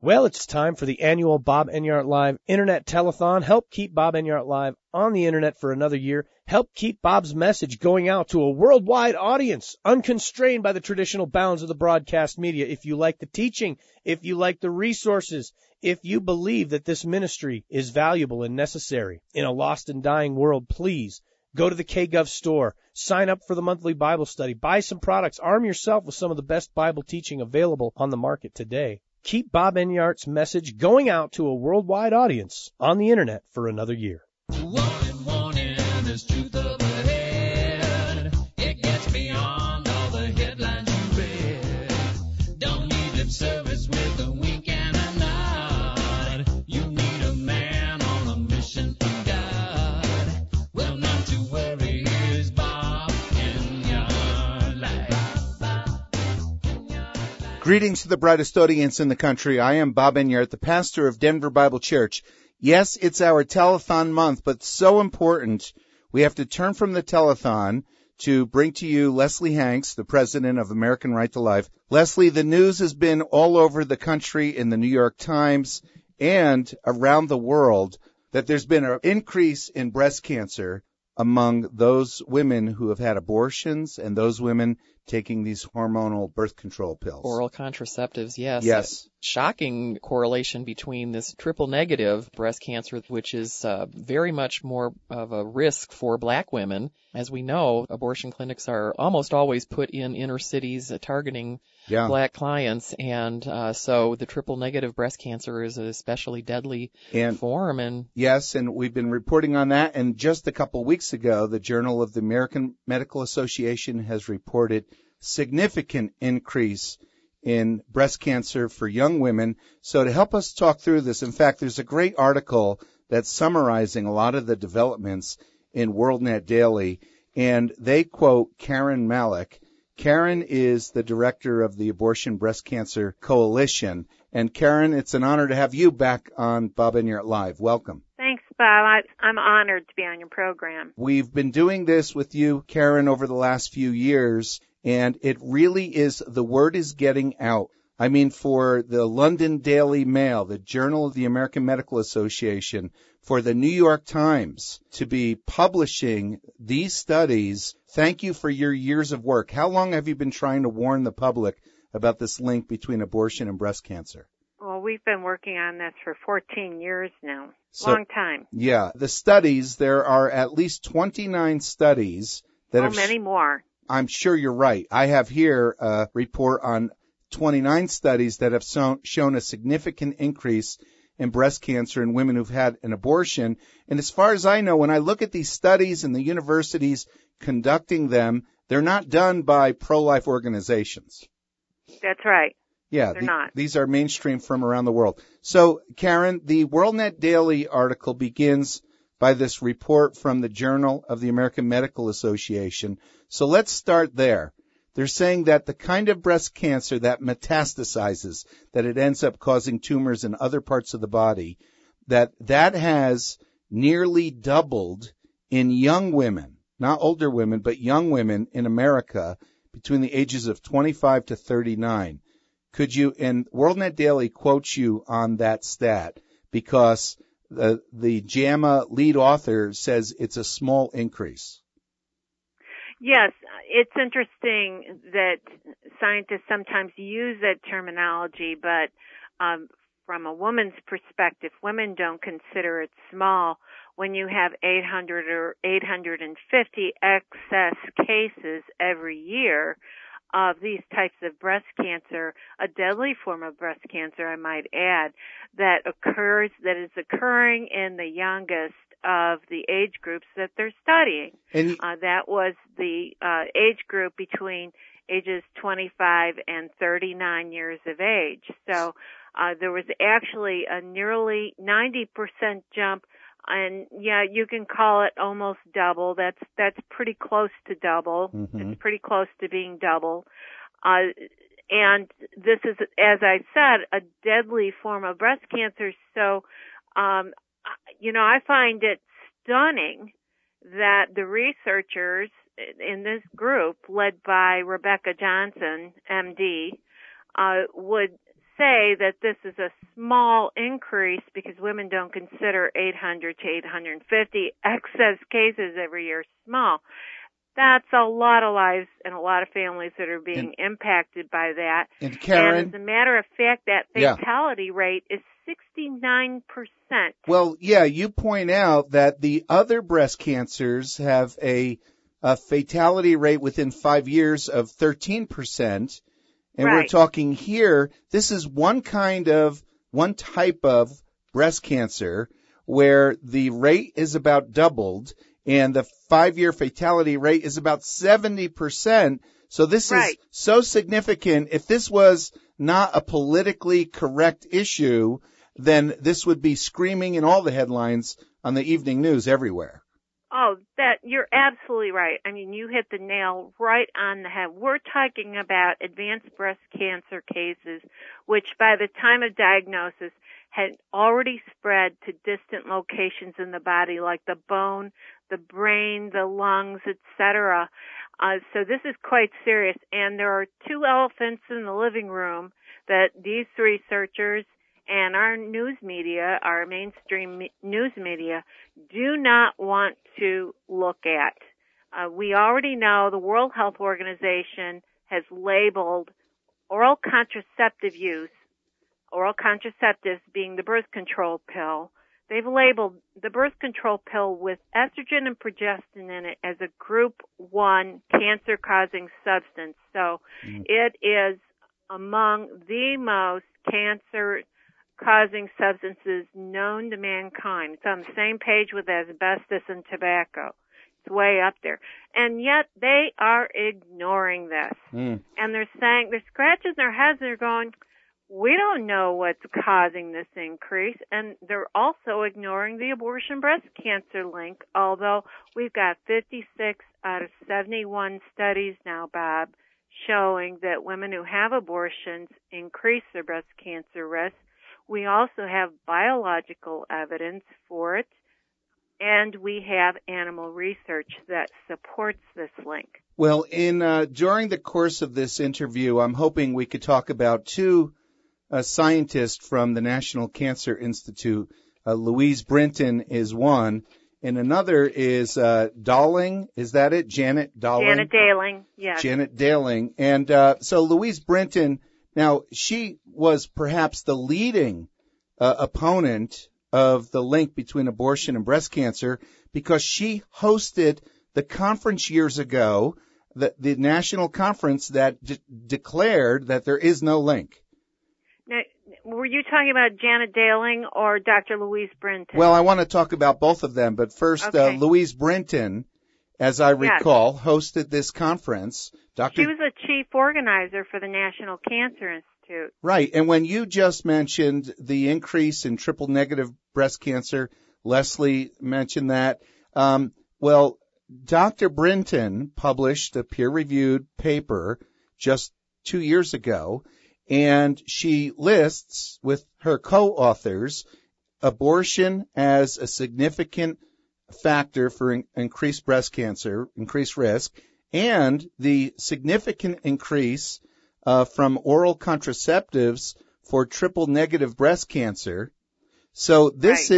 Well, it's time for the annual Bob Enyart Live Internet Telethon. Help keep Bob Enyart Live on the Internet for another year. Help keep Bob's message going out to a worldwide audience, unconstrained by the traditional bounds of the broadcast media. If you like the teaching, if you like the resources, if you believe that this ministry is valuable and necessary in a lost and dying world, please go to the KGov store, sign up for the monthly Bible study, buy some products, arm yourself with some of the best Bible teaching available on the market today. Keep Bob Enyart's message going out to a worldwide audience on the Internet for another year. Warning, there's truth up ahead. It gets beyond all the headlines you read. Don't need lip service with a wink and a nod. You need a man on a mission from God. Well, not to worry, here's Bob Enyart Live. Greetings to the brightest audience in the country. I am Bob Enyart, the pastor of Denver Bible Church. Yes, it's our telethon month, but so important, we have to turn from the telethon to bring to you Leslie Hanks, the president of American Right to Life. Leslie, the news has been all over the country in the New York Times and around the world that there's been an increase in breast cancer among those women who have had abortions and those women taking these hormonal birth control pills. Oral contraceptives, yes. Yes. Shocking correlation between this triple negative breast cancer, which is very much more of a risk for black women. As we know, abortion clinics are almost always put in inner cities targeting black clients, and so the triple negative breast cancer is an especially deadly form. And yes, and we've been reporting on that, and just a couple weeks ago, the Journal of the American Medical Association has reported significant increase in breast cancer for young women. So to help us talk through this, in fact, there's a great article that's summarizing a lot of the developments in WorldNet Daily, and they quote Karen Malik. Karen is the director of the Abortion Breast Cancer Coalition. And Karen, it's an honor to have you back on Bob Enyart Live. Welcome. Thanks, Bob. I'm honored to be on your program. We've been doing this with you, Karen, over the last few years, and it really is, the word is getting out. I mean, for the London Daily Mail, the Journal of the American Medical Association, for the New York Times to be publishing these studies, thank you for your years of work. How long have you been trying to warn the public about this link between abortion and breast cancer? Well, we've been working on this for 14 years now. Long time. Yeah. The studies, there are at least 29 studies that have... many more. I'm sure you're right. I have here a report on 29 studies that have shown a significant increase in breast cancer in women who've had an abortion. And as far as I know, when I look at these studies and the universities conducting them, they're not done by pro-life organizations. That's right. Yeah, they're not. These are mainstream from around the world. So, Karen, the WorldNet Daily article begins by this report from the Journal of the American Medical Association. So let's start there. They're saying that the kind of breast cancer that metastasizes, that it ends up causing tumors in other parts of the body, that has nearly doubled in young women, not older women, but young women in America between the ages of 25 to 39. Could you, and WorldNet Daily quotes you on that stat because the JAMA lead author says it's a small increase. Yes, it's interesting that scientists sometimes use that terminology, but from a woman's perspective, women don't consider it small. When you have 800 or 850 excess cases every year of these types of breast cancer, a deadly form of breast cancer, I might add, that is occurring in the youngest of the age groups that they're studying. And that was the age group between ages 25 and 39 years of age. So there was actually a nearly 90% jump, and yeah, you can call it almost double. That's pretty close to double. Mm-hmm. It's pretty close to being double. And this is, as I said, a deadly form of breast cancer. So, I find it stunning that the researchers in this group, led by Rebecca Johnson, MD, would say that this is a small increase because women don't consider 800 to 850 excess cases every year small. That's a lot of lives and a lot of families that are being impacted by that. And Karen, and as a matter of fact, that fatality rate is 69%. Well, yeah, you point out that the other breast cancers have a fatality rate within 5 years of 13%. And right. We're talking here, this is one type of breast cancer where the rate is about doubled and the 5-year fatality rate is about 70%. So this right. is so significant. If this was not a politically correct issue, then this would be screaming in all the headlines on the evening news everywhere. Oh, you're absolutely right. I mean, you hit the nail right on the head. We're talking about advanced breast cancer cases, which by the time of diagnosis had already spread to distant locations in the body, like the bone, the brain, the lungs, etc. So this is quite serious. And there are two elephants in the living room that these researchers and our news media, our mainstream news media, do not want to look at. We already know the World Health Organization has labeled oral contraceptive use, oral contraceptives being the birth control pill. They've labeled the birth control pill with estrogen and progestin in it as a group 1 cancer-causing substance. So it is among the most cancer-causing substances known to mankind. It's on the same page with asbestos and tobacco. It's way up there. And yet they are ignoring this. And they're scratching their heads and they're going, we don't know what's causing this increase. And they're also ignoring the abortion breast cancer link, although we've got 56 out of 71 studies now, Bob, showing that women who have abortions increase their breast cancer risk. We also have biological evidence for it, and we have animal research that supports this link. Well, during the course of this interview, I'm hoping we could talk about two scientists from the National Cancer Institute. Louise Brinton is one, and another is Dalling. Is that it? Janet Dalling? Janet Dalling, yes. Janet Dalling. And so Louise Brinton, now she was perhaps the leading opponent of the link between abortion and breast cancer because she hosted the conference years ago, the national conference that declared that there is no link. Now, were you talking about Janet Dalling or Dr. Louise Brinton? Well, I want to talk about both of them, but first, okay. Louise Brinton, as I recall, hosted this conference. She was a chief organizer for the National Cancer Institute. Right, and when you just mentioned the increase in triple-negative breast cancer, Leslie mentioned that. Well, Dr. Brinton published a peer-reviewed paper just 2 years ago, and she lists with her co-authors abortion as a significant factor for increased breast cancer, increased risk, and the significant increase from oral contraceptives for triple-negative breast cancer. So this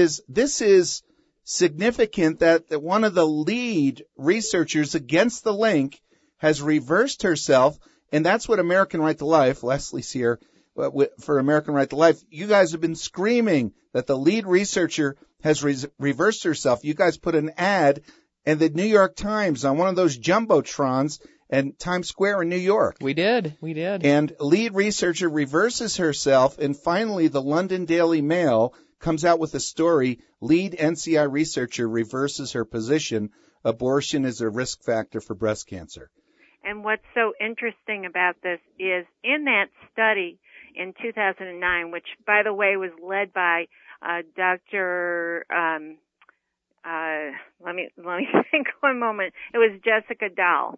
is significant that one of the lead researchers against the link has reversed herself. And that's what American Right to Life, Leslie's here for American Right to Life. You guys have been screaming that the lead researcher has reversed herself. You guys put an ad in the New York Times on one of those jumbotrons in Times Square in New York. We did. And lead researcher reverses herself, and finally the London Daily Mail comes out with a story, lead NCI researcher reverses her position, abortion is a risk factor for breast cancer. And what's so interesting about this is in that study in 2009, which, by the way, was led by Dr. Let me think one moment. It was Jessica Dahl.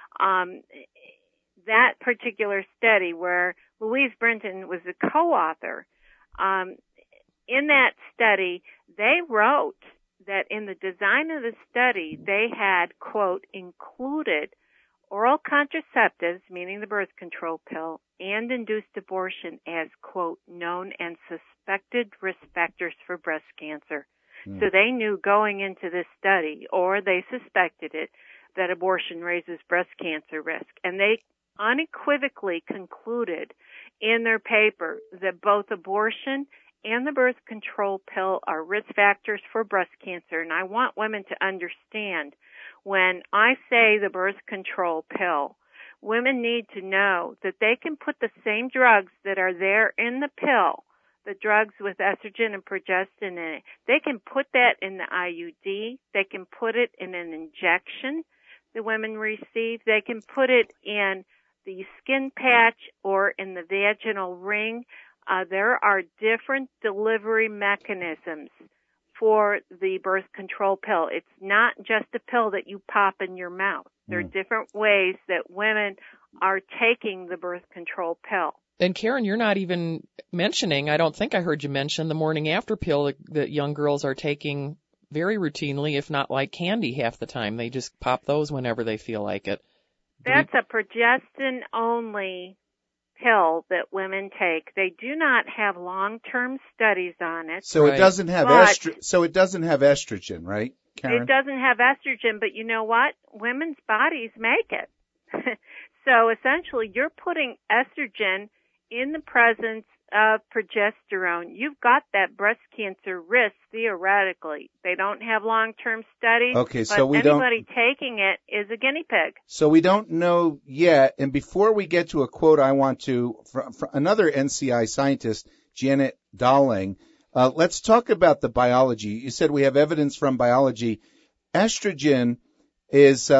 That particular study where Louise Brinton was the co-author, in that study, they wrote that in the design of the study, they had, quote, included oral contraceptives, meaning the birth control pill, and induced abortion as, quote, known and suspected risk factors for breast cancer. So they knew going into this study, or they suspected it, that abortion raises breast cancer risk. And they unequivocally concluded in their paper that both abortion and the birth control pill are risk factors for breast cancer. And I want women to understand, when I say the birth control pill, women need to know that they can put the same drugs that are there in the pill, the drugs with estrogen and progestin in it, they can put that in the IUD, they can put it in an injection that women receive, they can put it in the skin patch or in the vaginal ring. There are different delivery mechanisms for the birth control pill. It's not just a pill that you pop in your mouth. There are different ways that women are taking the birth control pill. And Karen, you're not even mentioning, I don't think I heard you mention, the morning after pill that young girls are taking very routinely, if not like candy half the time. They just pop those whenever they feel like it. That's a progestin-only pill that women take. They do not have long-term studies on it. So Right. it doesn't have estrogen, right, Karen? It doesn't have estrogen, but you know what? Women's bodies make it. So essentially, you're putting estrogen in the presence of progesterone. You've got that breast cancer risk theoretically. They don't have long-term studies, Okay, but so anybody taking it is a guinea pig. So we don't know yet. And before we get to a quote, I want to, from another NCI scientist, Janet Dahling, let's talk about the biology. You said we have evidence from biology. Estrogen is,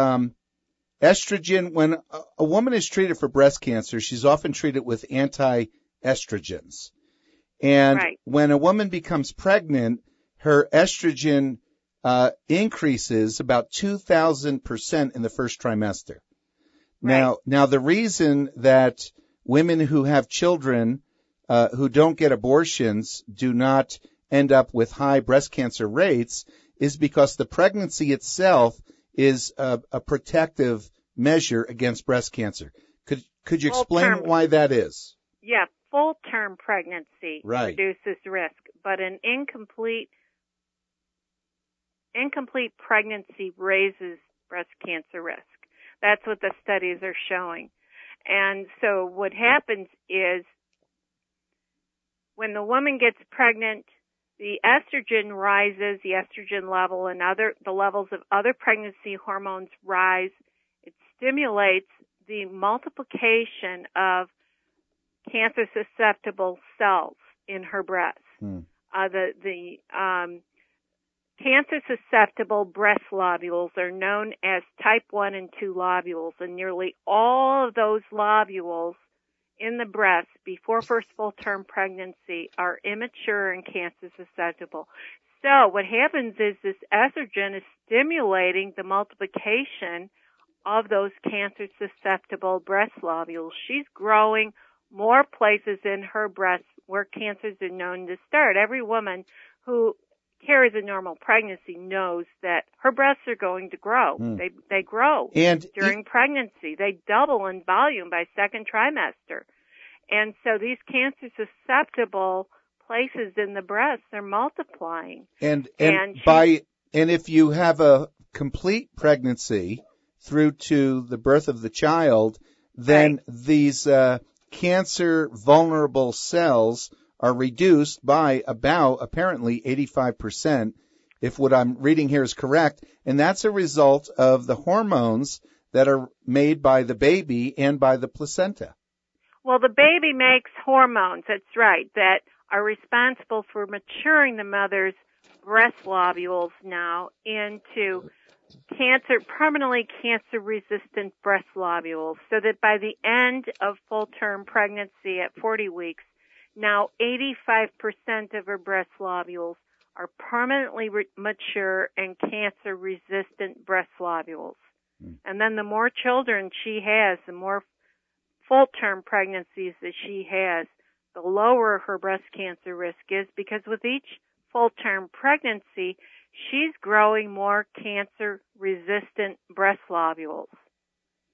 when a woman is treated for breast cancer, she's often treated with anti-estrogens. And Right. when a woman becomes pregnant, her estrogen increases about 2,000% in the first trimester. Right. Now the reason that women who have children who don't get abortions do not end up with high breast cancer rates is because the pregnancy itself is a protective measure against breast cancer. Could you explain Full-term. why that is? Yeah, full-term pregnancy Right. reduces risk, but an incomplete pregnancy raises breast cancer risk. That's what the studies are showing. And so what happens is when the woman gets pregnant, the estrogen rises, the estrogen level and the levels of other pregnancy hormones rise. It stimulates the multiplication of cancer-susceptible cells in her breast. The cancer-susceptible breast lobules are known as type 1 and 2 lobules, and nearly all of those lobules in the breast before first full-term pregnancy are immature and cancer-susceptible. So what happens is this estrogen is stimulating the multiplication of those cancer-susceptible breast lobules. She's growing more places in her breast where cancers are known to start. Every woman who carries a normal pregnancy knows that her breasts are going to grow. They grow during pregnancy. They double in volume by second trimester. And so these cancer-susceptible places in the breast are multiplying. And if you have a complete pregnancy through to the birth of the child, then these cancer vulnerable cells are reduced by about apparently 85%, if what I'm reading here is correct. And that's a result of the hormones that are made by the baby and by the placenta. Well, the baby makes hormones, that's right, that are responsible for maturing the mother's breast lobules now into permanently cancer-resistant breast lobules, so that by the end of full-term pregnancy at 40 weeks, now 85% of her breast lobules are permanently mature and cancer-resistant breast lobules. And then the more children she has, the more full-term pregnancies that she has, the lower her breast cancer risk is, because with each full-term pregnancy, she's growing more cancer-resistant breast lobules.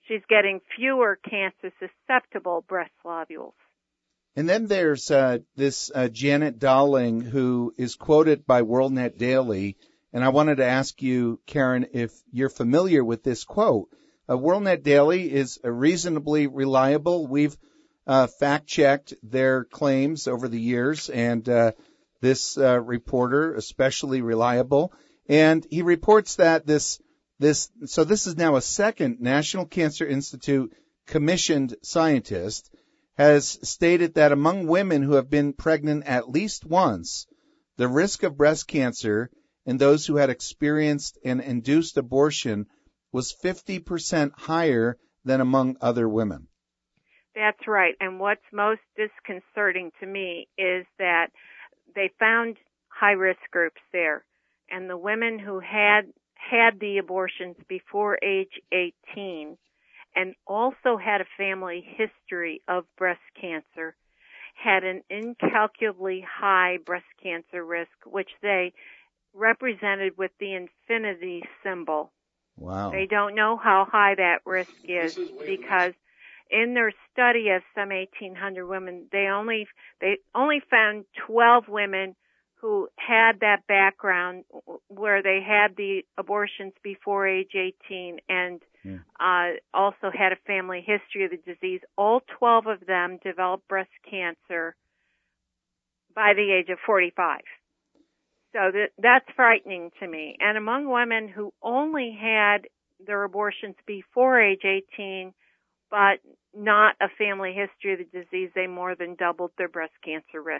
she's getting fewer cancer-susceptible breast lobules. And then there's this Janet Dowling, who is quoted by WorldNet Daily, and I wanted to ask you, Karen, if you're familiar with this quote. WorldNet Daily is reasonably reliable. We've fact-checked their claims over the years, and this reporter, especially reliable, and he reports that this is now a second National Cancer Institute commissioned scientist has stated that among women who have been pregnant at least once, the risk of breast cancer in those who had experienced an induced abortion was 50% higher than among other women. That's right. And what's most disconcerting to me is that they found high-risk groups there. And the women who had the abortions before age 18 and also had a family history of breast cancer had an incalculably high breast cancer risk, which they represented with the infinity symbol. Wow. They don't know how high that risk is because in their study of some 1,800 women, they only found 12 women who had that background where they had the abortions before age 18 and also had a family history of the disease. All 12 of them developed breast cancer by the age of 45. So that's frightening to me. And among women who only had their abortions before age 18, but not a family history of the disease, they more than doubled their breast cancer risk.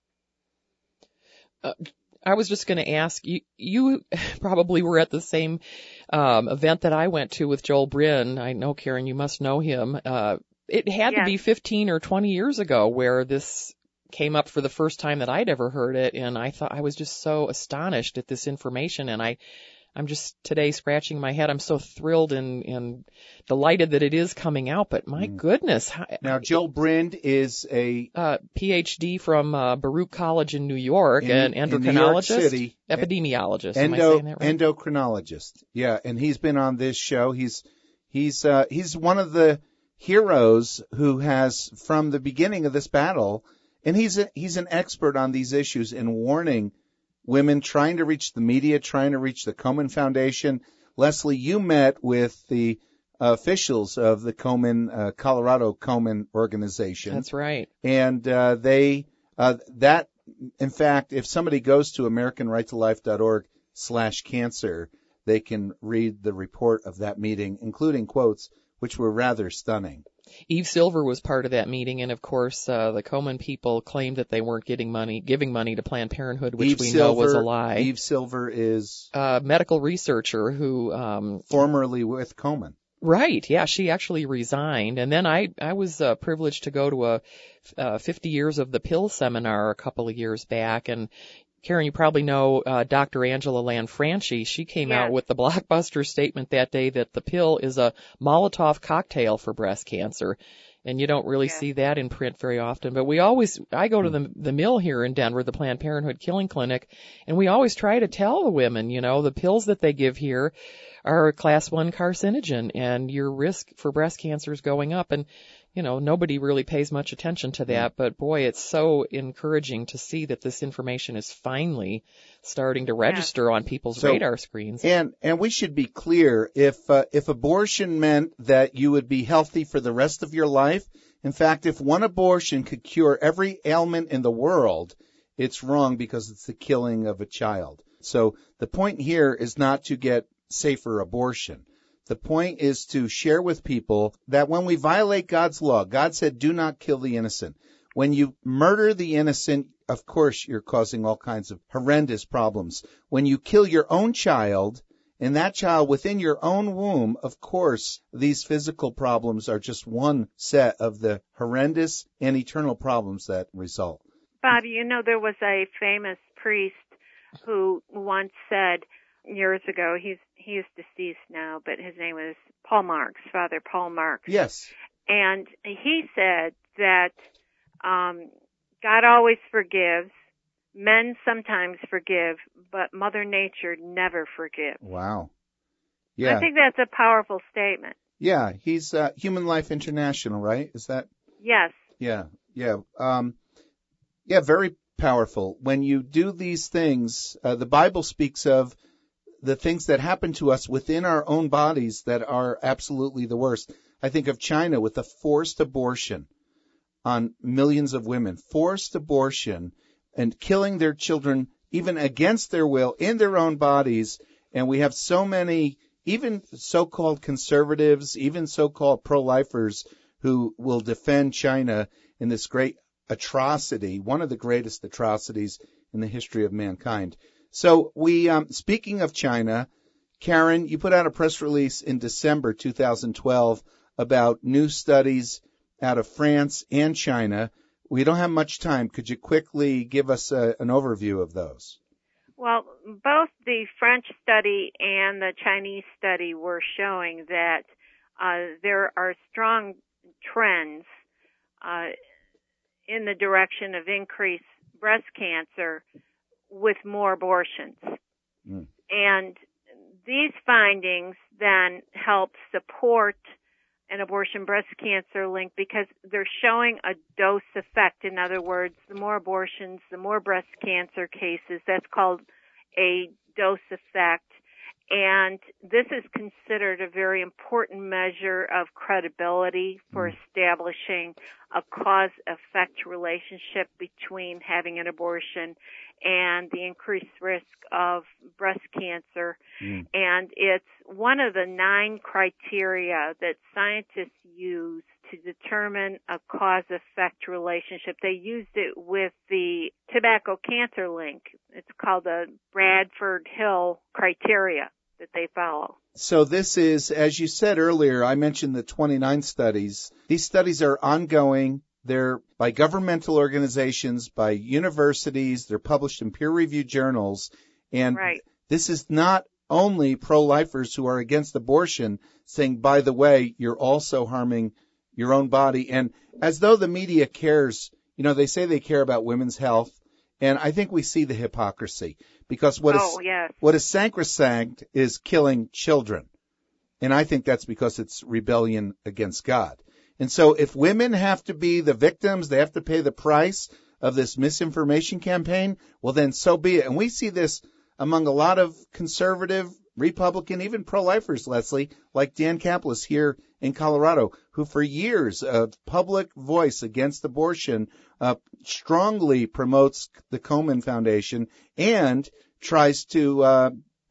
I was just going to ask, you probably were at the same event that I went to with Joel Bryn. I know, Karen, you must know him. It had to be 15 or 20 years ago where this came up for the first time that I'd ever heard it, and I was just so astonished at this information, and I'm just today scratching my head. I'm so thrilled and delighted that it is coming out, but my goodness. Now, Joel Brind is a PhD from Baruch College in New York, an endocrinologist, in New York City, epidemiologist. Am I saying that right? Endocrinologist. Yeah, and he's been on this show. He's one of the heroes who has, from the beginning of this battle, and he's an expert on these issues in warning women, trying to reach the media, trying to reach the Komen Foundation. Leslie, you met with the officials of the Komen, Colorado Komen organization. That's right. And in fact, if somebody goes to AmericanRightToLife.org/cancer, they can read the report of that meeting, including quotes, which were rather stunning. Eve Silver was part of that meeting, and of course, the Komen people claimed that they weren't giving money to Planned Parenthood, which know was a lie. Eve Silver is a medical researcher who formerly with Komen. Right, yeah, she actually resigned, and then I was privileged to go to a 50 years of the pill seminar a couple of years back, and Karen, you probably know Dr. Angela Lanfranchi. She came out with the blockbuster statement that day that the pill is a Molotov cocktail for breast cancer. And you don't really see that in print very often. But I go to the mill here in Denver, the Planned Parenthood Killing Clinic, and we always try to tell the women, the pills that they give here are a class 1 carcinogen, and your risk for breast cancer is going up. And nobody really pays much attention to that, but boy, it's so encouraging to see that this information is finally starting to register on people's radar screens. And we should be clear, if abortion meant that you would be healthy for the rest of your life, in fact, if one abortion could cure every ailment in the world, it's wrong because it's the killing of a child. So the point here is not to get safer abortion. The point is to share with people that when we violate God's law, God said, do not kill the innocent. When you murder the innocent, of course, you're causing all kinds of horrendous problems. When you kill your own child, and that child within your own womb, of course, these physical problems are just one set of the horrendous and eternal problems that result. Bobby, there was a famous priest who once said, years ago, he is deceased now, but his name was Paul Marks, Father Paul Marks. Yes. And he said that God always forgives, men sometimes forgive, but Mother Nature never forgives. Wow. Yeah. I think that's a powerful statement. Yeah, he's Human Life International, right? Is that? Yes. Yeah, yeah. Yeah, very powerful. When you do these things, the Bible speaks of the things that happen to us within our own bodies that are absolutely the worst. I think of China with the forced abortion on millions of women, forced abortion and killing their children even against their will in their own bodies. And we have so many, even so-called conservatives, even so-called pro-lifers who will defend China in this great atrocity, one of the greatest atrocities in the history of mankind. So speaking of China, Karen, you put out a press release in December 2012 about new studies out of France and China. We don't have much time. Could you quickly give us an overview of those? Well, both the French study and the Chinese study were showing that there are strong trends in the direction of increased breast cancer with more abortions. And these findings then help support an abortion breast cancer link because they're showing a dose effect. In other words, the more abortions, the more breast cancer cases. That's called a dose effect. And this is considered a very important measure of credibility for establishing a cause-effect relationship between having an abortion and the increased risk of breast cancer. And it's one of the 9 criteria that scientists use to determine a cause-effect relationship. They used it with the tobacco cancer link. It's called the Bradford Hill criteria that they follow. So this is, as you said earlier, I mentioned the 29 studies. These studies are ongoing. They're by governmental organizations, by universities. They're published in peer-reviewed journals. And this is not only pro-lifers who are against abortion saying, by the way, you're also harming your own body. And as though the media cares, they say they care about women's health. And I think we see the hypocrisy because what is sacrosanct is killing children. And I think that's because it's rebellion against God. And so if women have to be the victims, they have to pay the price of this misinformation campaign, well, then so be it. And we see this among a lot of conservative, Republican, even pro-lifers, Leslie, like Dan Caplis here in Colorado, who for years of public voice against abortion strongly promotes the Komen Foundation and tries to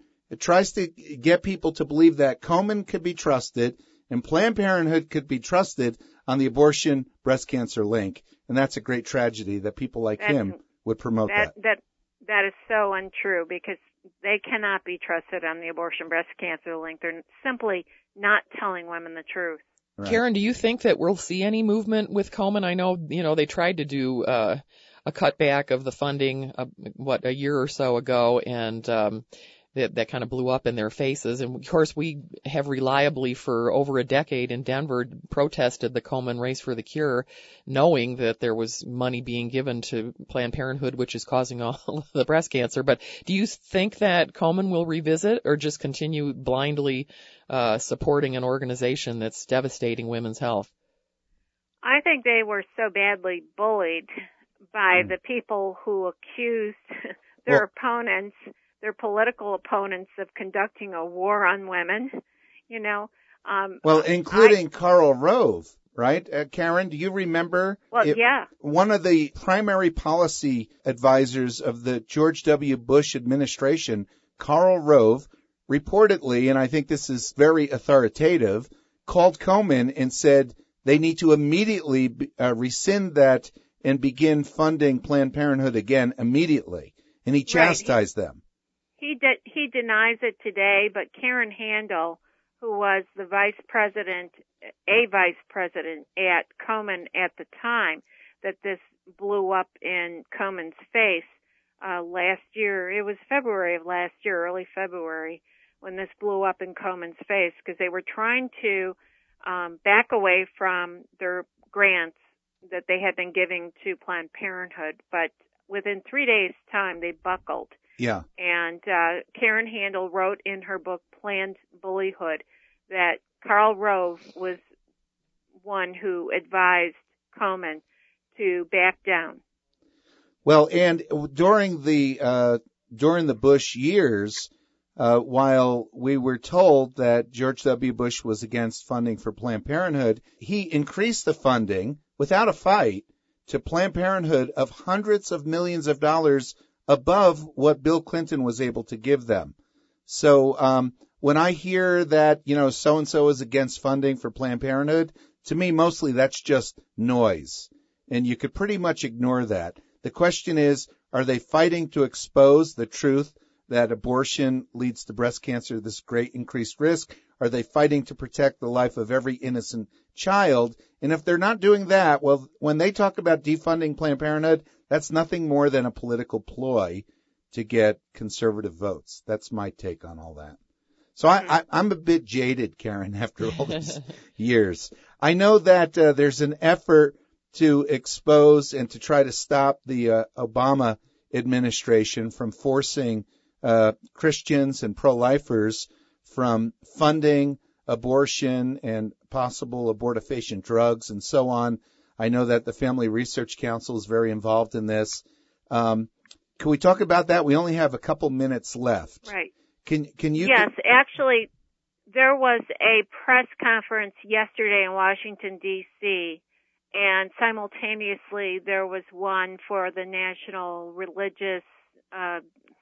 get people to believe that Komen could be trusted and Planned Parenthood could be trusted on the abortion breast cancer link. And that's a great tragedy that people like him would promote that. That is so untrue because they cannot be trusted on the abortion breast cancer link. They're simply not telling women the truth. Right. Karen, do you think that we'll see any movement with Komen? I know, they tried to do a cutback of the funding, a year or so ago, and that kind of blew up in their faces. And of course, we have reliably for over a decade in Denver protested the Komen Race for the Cure, knowing that there was money being given to Planned Parenthood, which is causing all the breast cancer. But do you think that Komen will revisit or just continue blindly supporting an organization that's devastating women's health? I think they were so badly bullied by the people who accused their opponents, their political opponents, of conducting a war on women, including Karl Rove, right? Karen, do you remember? One of the primary policy advisors of the George W. Bush administration, Karl Rove, reportedly, and I think this is very authoritative, called Komen and said they need to immediately rescind that and begin funding Planned Parenthood again immediately. And he chastised them. He denies it today, but Karen Handel, who was the vice president at Komen at the time that this blew up in Komen's face last year, it was February of last year, early February, when this blew up in Komen's face, because they were trying to back away from their grants that they had been giving to Planned Parenthood, but within 3 days' time, they buckled. Yeah. And Karen Handel wrote in her book, Planned Bullyhood, that Karl Rove was one who advised Komen to back down. Well, and during the Bush years, while we were told that George W. Bush was against funding for Planned Parenthood, he increased the funding without a fight to Planned Parenthood of hundreds of millions of dollars above what Bill Clinton was able to give them. So when I hear that, so-and-so is against funding for Planned Parenthood, to me, mostly that's just noise. And you could pretty much ignore that. The question is, are they fighting to expose the truth that abortion leads to breast cancer, this great increased risk? Are they fighting to protect the life of every innocent child? And if they're not doing that, well, when they talk about defunding Planned Parenthood, that's nothing more than a political ploy to get conservative votes. That's my take on all that. So I'm a bit jaded, Karen, after all these years. I know that there's an effort to expose and to try to stop the Obama administration from forcing Christians and pro-lifers from funding abortion and possible abortifacient drugs and so on. I know that the Family Research Council is very involved in this. Can we talk about that? We only have a couple minutes left. Right. Can you? Yes, actually, there was a press conference yesterday in Washington, D.C., and simultaneously there was one for the National Religious, I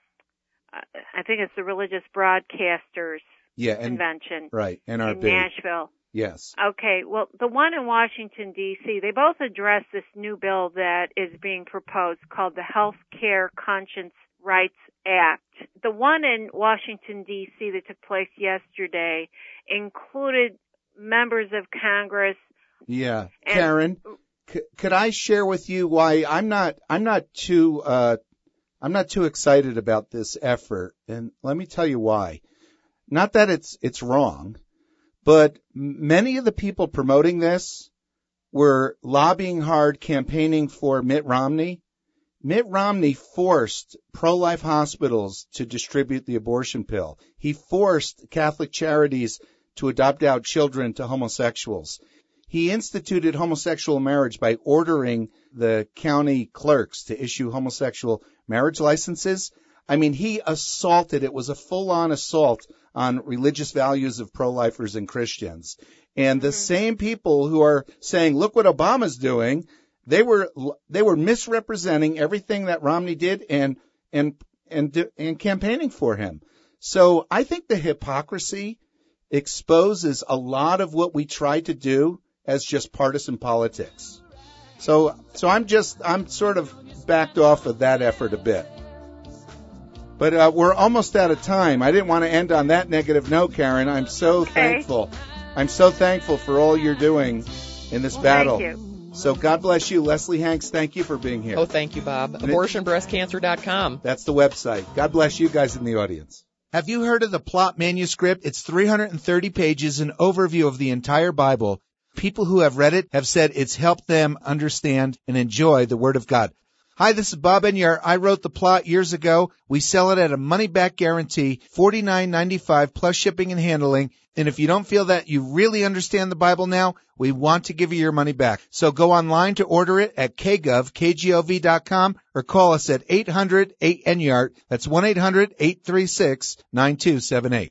think it's the Religious Broadcasters Convention. Right, NRB. In Nashville. Yes. Okay, well, the one in Washington, D.C., they both address this new bill that is being proposed called the Health Care Conscience Rights Act. The one in Washington, D.C. that took place yesterday included members of Congress. Yeah. Karen, could I share with you why I'm not too excited about this effort? And let me tell you why. Not that it's wrong, but many of the people promoting this were lobbying hard, campaigning for Mitt Romney. Mitt Romney forced pro-life hospitals to distribute the abortion pill. He forced Catholic charities to adopt out children to homosexuals. He instituted homosexual marriage by ordering the county clerks to issue homosexual marriage licenses. I mean, he assaulted. It was a full-on assault on religious values of pro-lifers and Christians. And the same people who are saying, look what Obama's doing, they were misrepresenting everything that Romney did and campaigning for him. So I think the hypocrisy exposes a lot of what we try to do as just partisan politics. So I'm sort of backed off of that effort a bit. But we're almost out of time. I didn't want to end on that negative note, Karen. I'm so thankful. I'm so thankful for all you're doing in this battle. Thank you. So God bless you. Leslie Hanks, thank you for being here. Oh, thank you, Bob. AbortionBreastCancer.com. That's the website. God bless you guys in the audience. Have you heard of the Plot Manuscript? It's 330 pages, an overview of the entire Bible. People who have read it have said it's helped them understand and enjoy the Word of God. Hi, this is Bob Enyart. I wrote the plot years ago. We sell it at a money-back guarantee, $49.95 plus shipping and handling. And if you don't feel that you really understand the Bible now, we want to give you your money back. So go online to order it at kgov.com, or call us at 800-8-ENYART. That's 1-800-836-9278.